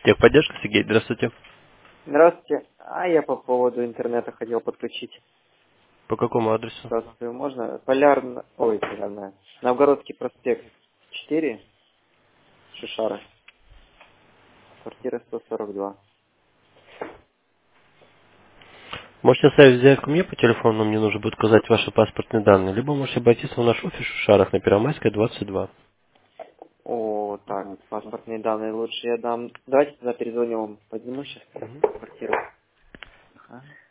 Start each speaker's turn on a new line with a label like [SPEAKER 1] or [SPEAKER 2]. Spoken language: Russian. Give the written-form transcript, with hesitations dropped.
[SPEAKER 1] Техподдержка, Сергей, здравствуйте.
[SPEAKER 2] Здравствуйте. Я по поводу интернета хотел подключить.
[SPEAKER 1] По какому адресу?
[SPEAKER 2] Здравствуйте, можно? Полярная. Новгородский проспект 4, Шишара, квартира 142.
[SPEAKER 1] Можете оставить заявку мне по телефону, мне нужно будет указать ваши паспортные данные, либо можете обратиться в наш офис в Шарах на Первомайская, 22.
[SPEAKER 2] Так, паспортные данные лучше я дам. Давайте тогда перезвоню вам. Подниму сейчас квартиру. Ага.